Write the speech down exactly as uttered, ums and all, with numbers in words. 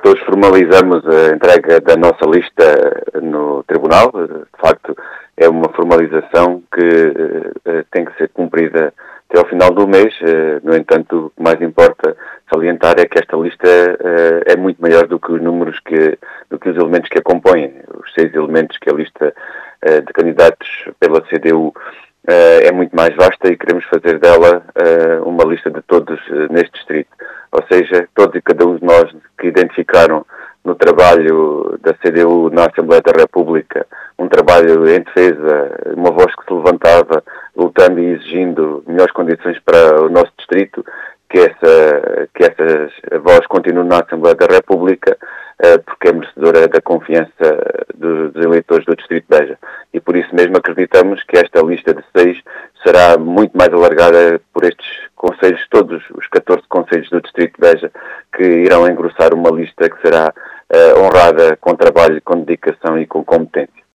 facto, hoje formalizamos a entrega da nossa lista no Tribunal. De facto, é uma formalização que uh, tem que ser cumprida até ao final do mês. Uh, no entanto, o que mais importa salientar é que esta lista uh, é muito maior do que os números que, do que os elementos que a compõem. Os seis elementos que a lista uh, de candidatos pela C D U Uh, é muito mais vasta e queremos fazer dela uh, uma lista de todos uh, neste distrito. Ou seja, todos e cada um de nós que identificaram no trabalho da C D U na Assembleia da República um trabalho em defesa, uma voz que se levantava, lutando e exigindo melhores condições para o nosso distrito, que essa, que essa voz continue na Assembleia da República, uh, porque é merecedora da confiança dos, dos eleitores do Distrito de Beja. E por isso mesmo acreditamos que esta lista de seis será muito mais alargada por estes concelhos, todos os catorze concelhos do Distrito de Beja, que irão engrossar uma lista que será uh, honrada com trabalho, com dedicação e com competência.